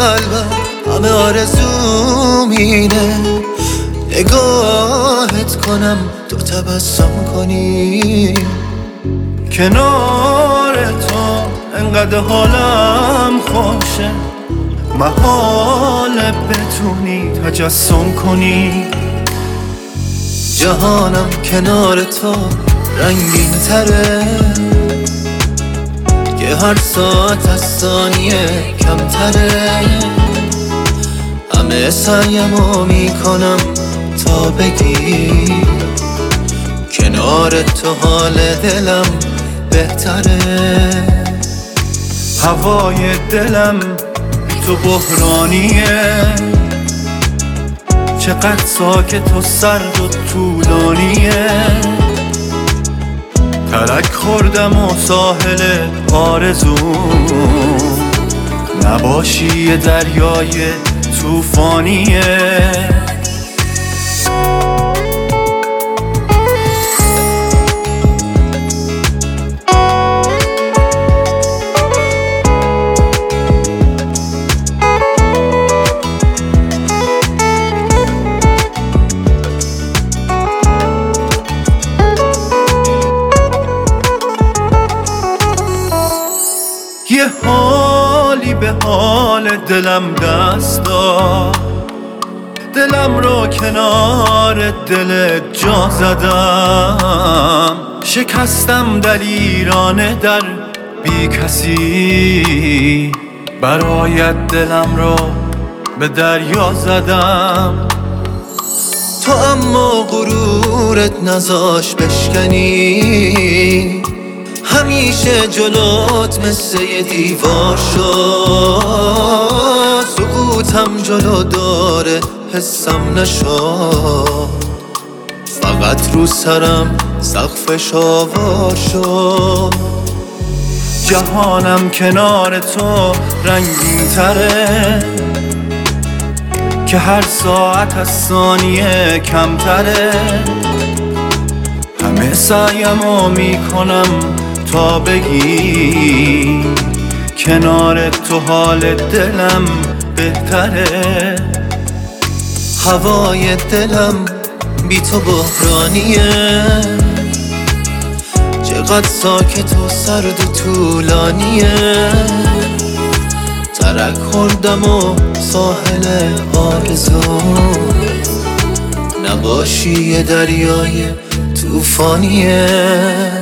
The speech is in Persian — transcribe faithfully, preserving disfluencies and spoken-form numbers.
قلبم همه آرزوم اینه نگاهت کنم تو تبسم کنی. کنار تو انقدر حالم خوشه، محاله بتونی تجسم کنی. جهانم کنار تو رنگین تره که هر ساعت از ثانیه کمتره. همه سعیمو میکنم تا بگی کنار تو حال دلم بهتره. هوای دلم بی تو بحرانیه، چقدر ساکت و سرد و طولانیه. ترک خوردم و ساحل آرزوم نباشی یه دریای طوفانیه. یه حالی به حال دلم دست داد، دلم رو کنار دل جا زدم. شکستم دلیرانه در بی کسی، برایت دلم رو به دریا زدم. تو اما غرورت نذاش بشکنی، همیشه جلوت مثل یه دیوار شد. سکوتم جلو داره حسم نشد، فقط رو سرم سقفش آوار شد. جهانم کنار تو رنگین تره که هر ساعت از ثانیه کمتره. همه سعیمو میکنم تا بگی کنار تو حال دلم بهتره. هوای دلم بی تو بحرانیه، چقدر ساکت و سرد و طولانیه. ترک خوردم و ساحل آرزو نباشی یه دریای طوفانیه.